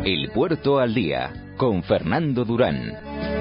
El Puerto al Día, con Fernando Durán.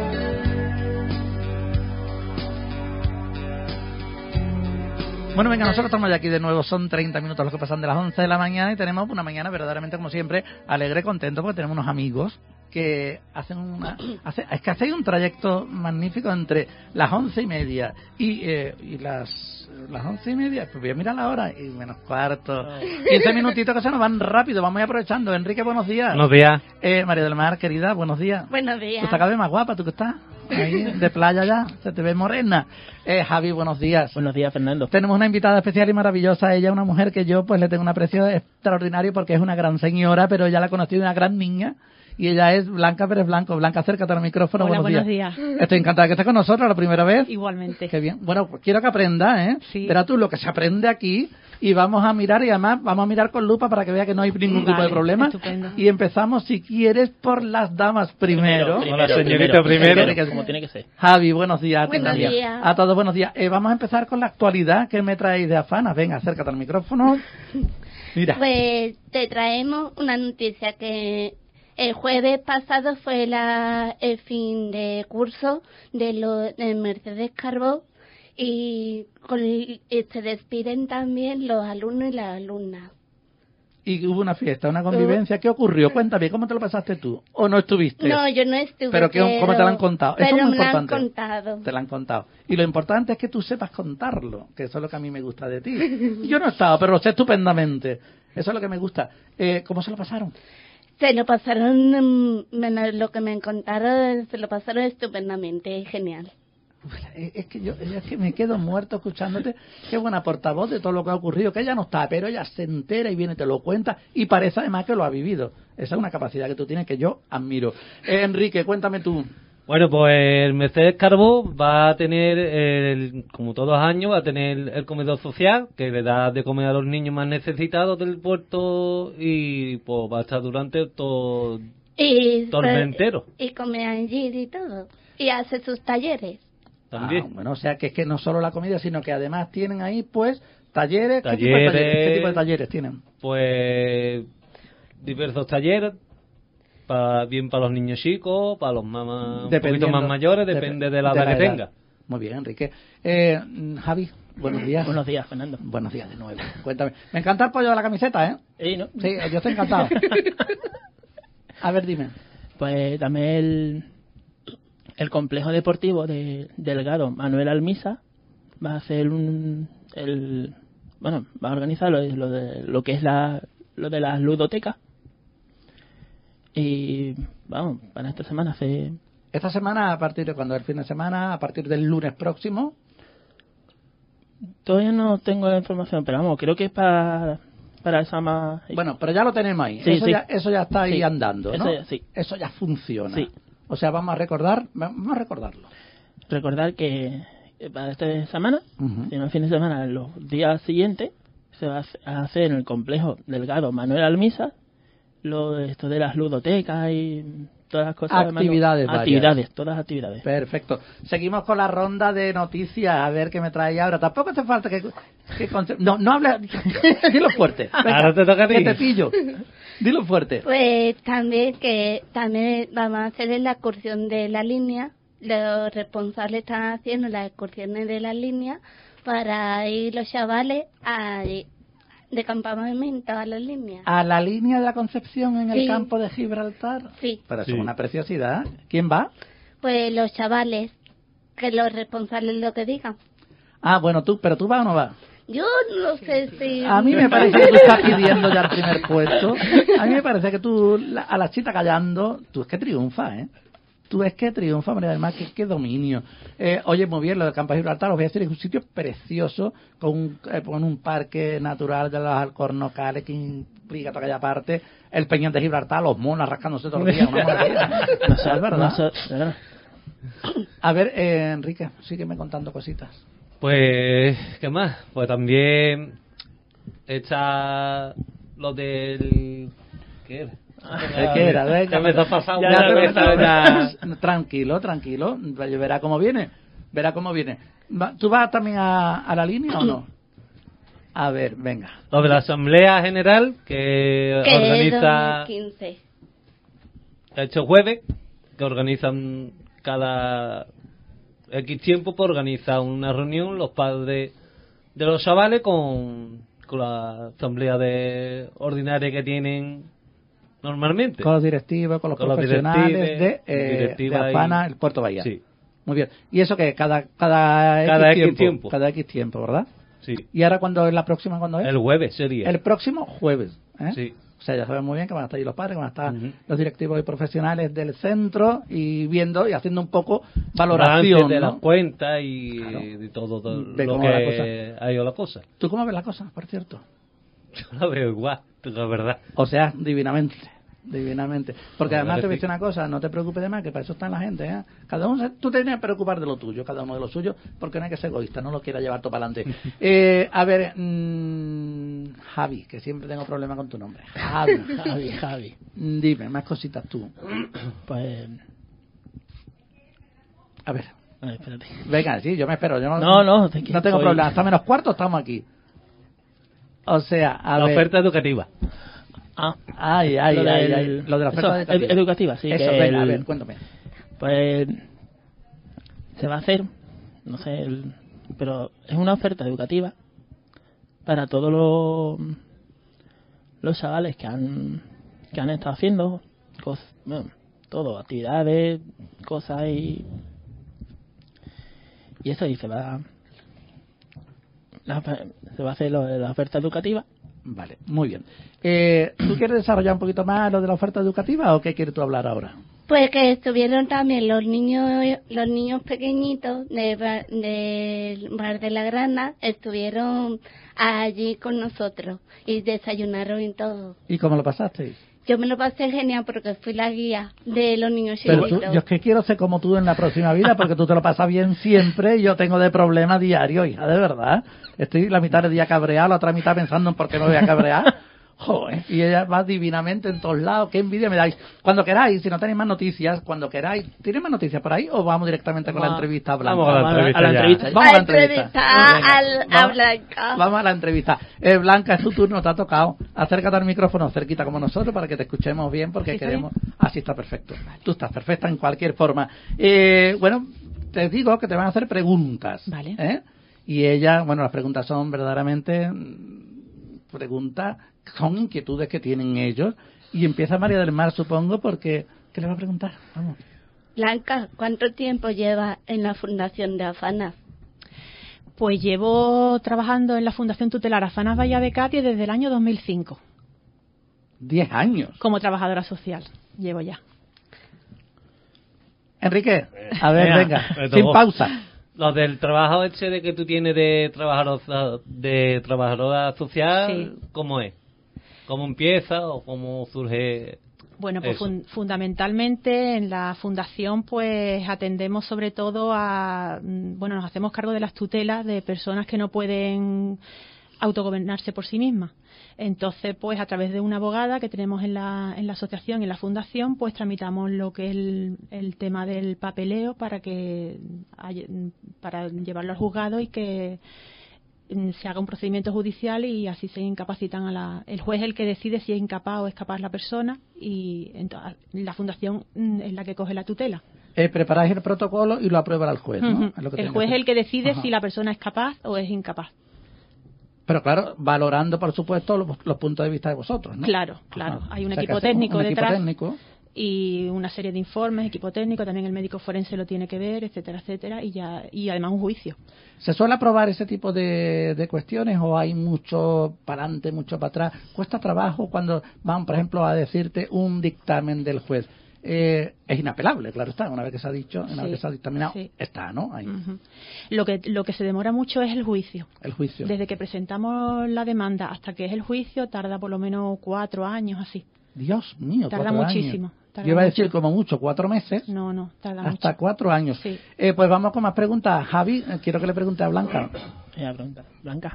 Bueno, venga, nosotros estamos ya aquí de nuevo, son 30 minutos los que pasan de las 11 de la mañana y tenemos una mañana verdaderamente, como siempre, alegre, contento, porque tenemos unos amigos que hacen es que hacéis un trayecto magnífico entre las 11:30 y las 11:30, pues voy a mirar la hora, y menos cuarto, 15 minutitos que se nos van rápido, vamos a ir aprovechando. Enrique, buenos días. Buenos días. María del Mar, querida, buenos días. Buenos días. Tú estás cada vez más guapa, ¿tú qué estás? Ahí, de playa ya, se te ve morena. Javi, buenos días. Buenos días, Fernando. Tenemos una invitada especial y maravillosa, ella una mujer que yo pues le tengo un aprecio extraordinario porque es una gran señora, pero ya la conocí de una gran niña. Y ella es Blanca Pérez Blanco. Blanca, acércate al micrófono. Hola, buenos días. Estoy encantada que estés con nosotros la primera vez. Igualmente. Qué bien. Bueno, pues quiero que aprenda, ¿eh? Sí. Verás tú lo que se aprende aquí y vamos a mirar, y además vamos a mirar con lupa para que vea que no hay ningún tipo de problema. Estupendo. Y empezamos, si quieres, por las damas primero. La señorita primero. Como tiene que ser. Javi, buenos días. Buenos días. A todos, buenos días. Vamos a empezar con la actualidad que me traéis de afana. Venga, acércate al micrófono. Mira. Pues te traemos una noticia que el jueves pasado fue el fin de curso de Mercedes Carbó y se despiden también los alumnos y las alumnas. Y hubo una fiesta, una convivencia. ¿Qué ocurrió? Cuéntame, ¿cómo te lo pasaste tú? ¿O no estuviste? No, yo no estuve. ¿Pero cómo te lo han contado? Eso Pero es muy me lo han importante. contado. Te lo han contado. Y lo importante es que tú sepas contarlo, que eso es lo que a mí me gusta de ti. Yo no he estado, pero lo sé estupendamente. Eso es lo que me gusta. ¿Cómo se lo pasaron? Se lo pasaron, lo que me contaron, se lo pasaron estupendamente, genial. Es que me quedo muerto escuchándote. Qué buena portavoz de todo lo que ha ocurrido, que ella no está, pero ella se entera y viene y te lo cuenta, y parece además que lo ha vivido. Esa es una capacidad que tú tienes que yo admiro. Enrique, cuéntame tú. Bueno, pues el Mercedes Carbó va a tener, como todos los años, va a tener el comedor social, que le da de comer a los niños más necesitados del puerto, y pues va a estar durante todo el mes entero. Y come allí y todo. Y hace sus talleres. También. Bueno, o sea que es que no solo la comida, sino que además tienen ahí, pues, talleres. Talleres. ¿Qué tipo de talleres tienen? Pues diversos talleres, bien para los niños chicos, para los mamás un poquito más mayores, depende de la edad que tenga. Muy bien, Enrique. Javi, buenos días. Buenos días, Fernando. Buenos días de nuevo. Cuéntame. Me encanta el pollo de la camiseta, ¿eh? Sí, ¿no? Sí, yo estoy encantado. A ver, dime. Pues también el complejo deportivo de Delgado Manuel Almisa va a hacer va a organizar lo que es lo de las ludotecas. Y vamos, para esta semana Esta semana, a partir de cuando el fin de semana, a partir del lunes próximo. Todavía no tengo la información, pero vamos, creo que es para esa más. Bueno, pero ya lo tenemos ahí. Sí, eso ya está ahí andando, ¿no? Eso ya funciona. Sí. O sea, vamos a recordarlo. Recordar que para esta semana, el fin de semana, los días siguientes, se va a hacer en el complejo Delgado Manuel Almisa esto de las ludotecas y todas las cosas. Todas actividades. Perfecto. Seguimos con la ronda de noticias, a ver qué me trae ahora. Tampoco hace falta que no hable. Dilo fuerte. Venga, ahora te toca a ti. Que te pillo. Dilo fuerte. Pues también vamos a hacer la excursión de la línea. Los responsables están haciendo las excursiones de la línea para ir los chavales de campamento a la línea. ¿A la línea de la Concepción en el campo de Gibraltar? Sí. Pero eso es una preciosidad. ¿Quién va? Pues los chavales, que los responsables lo que digan. Ah, bueno, ¿pero tú vas o no vas? Yo no sé si... A mí me parece que tú estás pidiendo ya el primer puesto. A mí me parece que tú, a la chita callando, tú es que triunfas, ¿eh? Tú es que triunfa, María del Mar, qué dominio. Oye, muy bien, lo del campo de Gibraltar, os voy a decir, es un sitio precioso, con un parque natural de los alcornocales que implica toda aquella parte, el peñón de Gibraltar, los monos rascándose todos los días. No sé, es verdad. A ver, Enrique, sígueme contando cositas. Pues, ¿qué más? Pues también está lo del... ¿Qué era? ¿Qué era? Ya me está pasando. Tranquilo. Verá cómo viene. ¿Tú vas también a la línea o no? A ver, venga. Lo de la Asamblea General que organiza... 2015. Este jueves, que organizan cada X tiempo, pues organizan una reunión los padres de los chavales con la asamblea ordinaria que tienen normalmente. Con los directivos, con los profesionales de AFANA, el Puerto Bahía. Sí. Muy bien. ¿Y eso que cada X tiempo? Cada X tiempo, ¿verdad? Sí. ¿Y ahora cuándo es la próxima? ¿Cuándo es? El jueves sería. El próximo jueves. Sí. O sea, ya saben muy bien que van a estar ahí los padres, que van a estar los directivos y profesionales del centro y viendo y haciendo un poco valoración de ¿no? las cuentas y de todo lo que ha ido la cosa. ¿Tú cómo ves la cosa, por cierto? Yo la veo igual, la verdad. O sea, divinamente. Porque además te voy a decir sí. una cosa, no te preocupes de más, que para eso está la gente, ¿eh? Cada uno, tú te tienes que preocupar de lo tuyo, cada uno de lo suyo, porque no hay que ser egoísta, no lo quiera llevar todo para adelante. A ver, Javi, que siempre tengo problemas con tu nombre. Javi. Dime, más cositas tú. Pues... A ver. espérate. Venga, sí, yo me espero. Yo no tengo problema. Hasta menos cuarto estamos aquí. O sea, la oferta educativa. Ay. Lo de la oferta educativa, sí. Eso, venga, a ver, cuéntame. Pues se va a hacer, no sé, pero es una oferta educativa para todos los chavales que han estado haciendo cosas, bueno, todo, actividades, cosas y eso, y se va a hacer la oferta educativa. Vale, muy bien. ¿Tú quieres desarrollar un poquito más lo de la oferta educativa o qué quieres tú hablar ahora? Pues que estuvieron también los niños pequeñitos del Bar de la Grana, estuvieron allí con nosotros y desayunaron y todo. ¿Y cómo lo pasasteis? Yo me lo pasé genial porque fui la guía de los niños Pero chiquitos. yo es que quiero ser como tú en la próxima vida, porque tú te lo pasas bien siempre y yo tengo de problema diario, hija, de verdad. Estoy la mitad del día cabreado, la otra mitad pensando en por qué me voy a cabrear. Joder, y ella va divinamente en todos lados. Qué envidia me dais. Cuando queráis, si no tenéis más noticias, cuando queráis, ¿tienes más noticias por ahí o vamos directamente con la entrevista a Blanca? Vamos a la entrevista. Vamos a la entrevista. A Blanca. Vamos a la entrevista. Blanca, es tu turno, te ha tocado. Acércate al micrófono cerquita como nosotros para que te escuchemos bien, porque queremos... Así está perfecto. Tú estás perfecta en cualquier forma. Bueno, te digo que te van a hacer preguntas. Vale. Y ella, bueno, las preguntas son verdaderamente preguntas, son inquietudes que tienen ellos. Y empieza María del Mar, supongo, porque... ¿Qué le va a preguntar? Vamos. Blanca, ¿cuánto tiempo lleva en la Fundación de AFANA? Pues llevo trabajando en la Fundación Tutelar AFANA Bahía de Cádiz desde el año 2005. 10 años. Como trabajadora social, llevo ya. Enrique, a ver, venga, sin pausa. Lo del trabajo de que tú tienes de trabajadora social, sí. ¿Cómo es? ¿Cómo empieza o cómo surge? Bueno, pues fundamentalmente en la fundación pues atendemos sobre todo nos hacemos cargo de las tutelas de personas que no pueden autogobernarse por sí mismas. Entonces, pues a través de una abogada que tenemos en la asociación y en la fundación, pues tramitamos lo que es el tema del papeleo para llevarlo al juzgado y que se haga un procedimiento judicial y así se incapacitan el juez es el que decide si es incapaz o es capaz la persona y entonces la fundación es la que coge la tutela. Preparáis el protocolo y lo aprueba el juez, ¿no? Uh-huh. El juez es el que decide si la persona es capaz o es incapaz. Pero claro, valorando, por supuesto, los puntos de vista de vosotros, ¿no? Claro. Ajá. Hay un equipo técnico detrás. Equipo técnico. Y una serie de informes, equipo técnico, también el médico forense lo tiene que ver, etcétera, y además un juicio. ¿Se suele aprobar ese tipo de cuestiones o hay mucho para adelante, mucho para atrás? ¿Cuesta trabajo cuando van, por ejemplo, a decirte un dictamen del juez? Es inapelable, claro está, una vez que se ha dicho, una vez que se ha dictaminado, está, ¿no? Ahí. Uh-huh. Lo que se demora mucho es el juicio. El juicio. Desde que presentamos la demanda hasta que es el juicio tarda por lo menos 4 años así. Dios mío, tarda 4 muchísimo. años. Yo iba a decir como mucho 4 meses. No, tarda hasta mucho. 4 años. Sí. Pues vamos con más preguntas. Javi, quiero que le pregunte a Blanca. Blanca,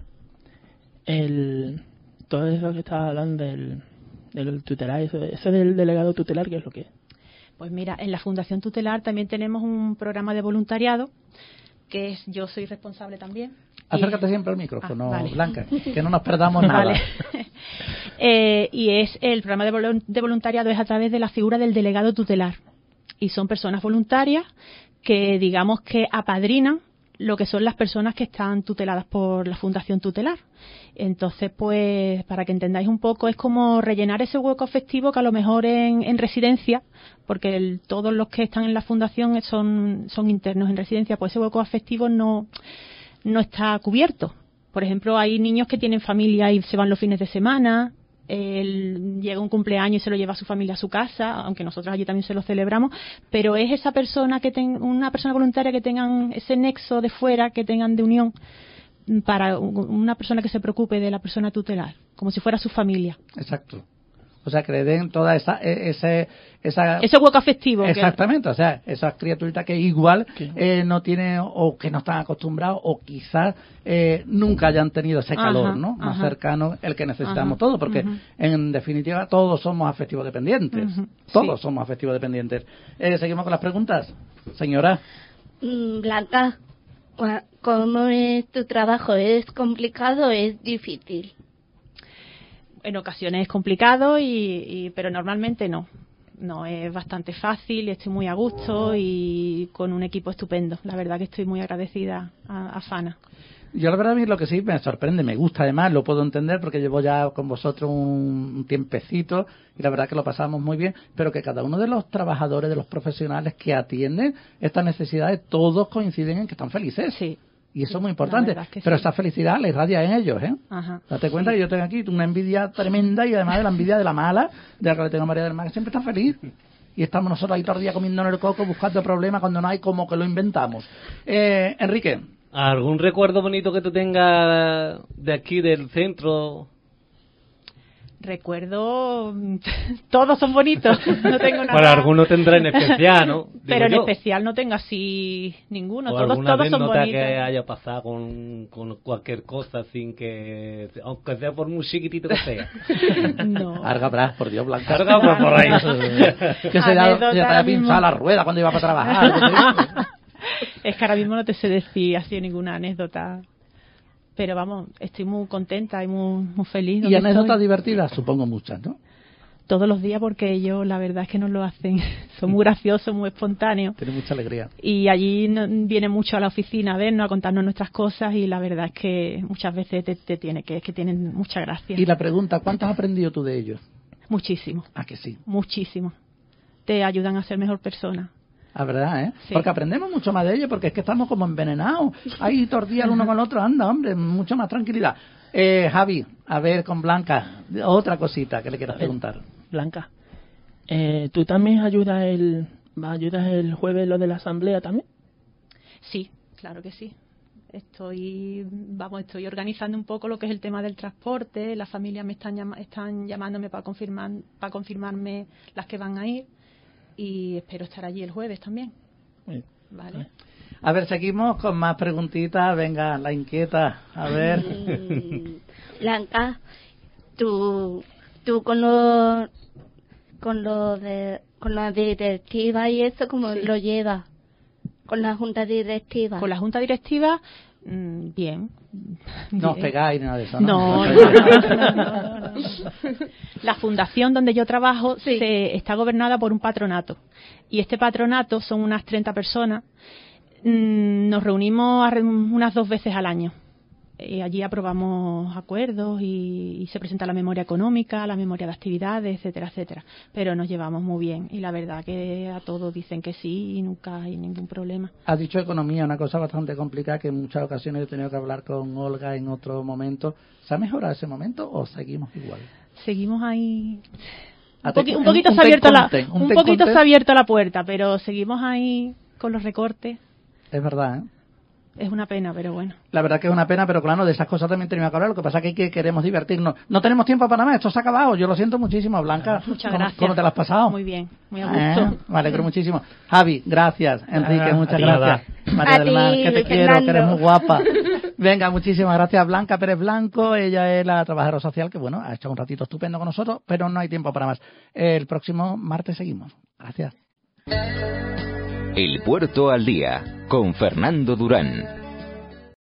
todo eso que estaba hablando del tutelar, eso del delegado tutelar, ¿qué es lo que es? Pues mira, en la Fundación Tutelar también tenemos un programa de voluntariado que yo soy responsable también. Acércate siempre al micrófono, vale. Blanca, que no nos perdamos nada. Vale. Y es el programa de voluntariado es a través de la figura del delegado tutelar. Y son personas voluntarias que, digamos, que apadrinan lo que son las personas que están tuteladas por la Fundación Tutelar. Entonces, pues, para que entendáis un poco, es como rellenar ese hueco afectivo que a lo mejor en residencia, porque todos los que están en la Fundación son internos en residencia, pues ese hueco afectivo no está cubierto. Por ejemplo, hay niños que tienen familia y se van los fines de semana. Llega un cumpleaños y se lo lleva a su familia a su casa, aunque nosotros allí también se lo celebramos, pero es esa persona una persona voluntaria que tengan ese nexo de fuera, que tengan de unión, para una persona que se preocupe de la persona tutelar, como si fuera su familia. Exacto. O sea, que le den toda ese hueco afectivo. Exactamente, o sea, esas criaturitas que igual no tienen, o que no están acostumbrados, o quizás nunca hayan tenido ese calor, ¿no? Más cercano, el que necesitamos todos, porque en definitiva todos somos afectivos dependientes. Todos somos afectivos dependientes. Seguimos con las preguntas. Señora. Blanca, ¿cómo es tu trabajo? ¿Es complicado o es difícil? En ocasiones es complicado, pero normalmente no. No, es bastante fácil y estoy muy a gusto y con un equipo estupendo. La verdad que estoy muy agradecida a Fana. Yo la verdad a mí lo que sí me sorprende, me gusta además, lo puedo entender porque llevo ya con vosotros un tiempecito y la verdad que lo pasamos muy bien, pero que cada uno de los trabajadores, de los profesionales que atienden estas necesidades, todos coinciden en que están felices. Sí. Y eso es muy importante, pero esa felicidad le irradia en ellos, ¿eh? Ajá. Date cuenta que yo tengo aquí una envidia tremenda y además de la envidia de la mala, de la que le tengo a María del Mar, que siempre está feliz. Y estamos nosotros ahí todo el día comiéndonos el coco, buscando problemas cuando no hay, como que lo inventamos. Enrique. ¿Algún recuerdo bonito que tú tengas de aquí, del centro? Recuerdo, todos son bonitos, no tengo nada. Bueno, algunos tendrá en especial, ¿no? Pero en especial no tengo así ninguno, o todos son bonitos. Que haya pasado con cualquier cosa sin que, aunque sea por muy chiquitito que sea. No. Arga, por Dios, Blanca. Arga por ahí. Que se te haya pinchado la rueda cuando iba para trabajar. Es que ahora mismo no te sé decir así ninguna anécdota. Pero vamos, estoy muy contenta y muy feliz. ¿Y anécdotas divertidas? Supongo muchas, ¿no? Todos los días, porque ellos la verdad es que nos lo hacen. Son muy graciosos, muy espontáneos. Tienen mucha alegría. Y allí vienen mucho a la oficina a vernos, a contarnos nuestras cosas y la verdad es que muchas veces te tiene que tienen mucha gracia. Y la pregunta, ¿cuánto has aprendido tú de ellos? Muchísimo. ¿Ah, que sí? Muchísimo. Te ayudan a ser mejor persona. La verdad, ¿eh? Sí. Porque aprendemos mucho más de ellos, porque es que estamos como envenenados. Ahí tordía el uno con el otro, anda, hombre, mucho más tranquilidad. Javi, a ver, con Blanca, otra cosita que le quieras preguntar. Blanca, ¿tú también ayudas el jueves lo de la asamblea también? Sí, claro que sí. Estoy organizando un poco lo que es el tema del transporte. Las familias me están llamándome para confirmarme las que van a ir. Y espero estar allí el jueves también. Vale. A ver, seguimos con más preguntitas. Venga, la inquieta. A ver. Blanca, tú con la directiva y eso, ¿cómo lo llevas? Con la junta directiva. Con la junta directiva, bien. No os pegáis nada de eso, ¿no? No. La fundación donde yo trabajo está gobernada por un patronato. Y este patronato son unas 30 personas. Nos reunimos unas 2 veces al año. Allí aprobamos acuerdos y se presenta la memoria económica, la memoria de actividades, etcétera, etcétera. Pero nos llevamos muy bien y la verdad que a todos dicen que sí y nunca hay ningún problema. Has dicho economía, una cosa bastante complicada que en muchas ocasiones he tenido que hablar con Olga en otro momento. ¿Se ha mejorado ese momento o seguimos igual? Seguimos ahí. Un poquito se ha abierto la puerta, pero seguimos ahí con los recortes. Es verdad, ¿eh? Es una pena, pero bueno. La verdad que es una pena, pero claro, de esas cosas también tenemos que hablar. Lo que pasa es que queremos divertirnos. No tenemos tiempo para nada, esto se ha acabado. Yo lo siento muchísimo, Blanca. Muchas gracias. ¿Cómo te lo has pasado? Muy bien, muy a gusto. Me alegro muchísimo. Javi, gracias. Enrique, muchas gracias. María del Mar, que te quiero, que eres muy guapa. Venga, muchísimas gracias. Blanca Pérez Blanco, ella es la trabajadora social que, bueno, ha hecho un ratito estupendo con nosotros, pero no hay tiempo para más. El próximo martes seguimos. Gracias. El Puerto al Día, con Fernando Durán.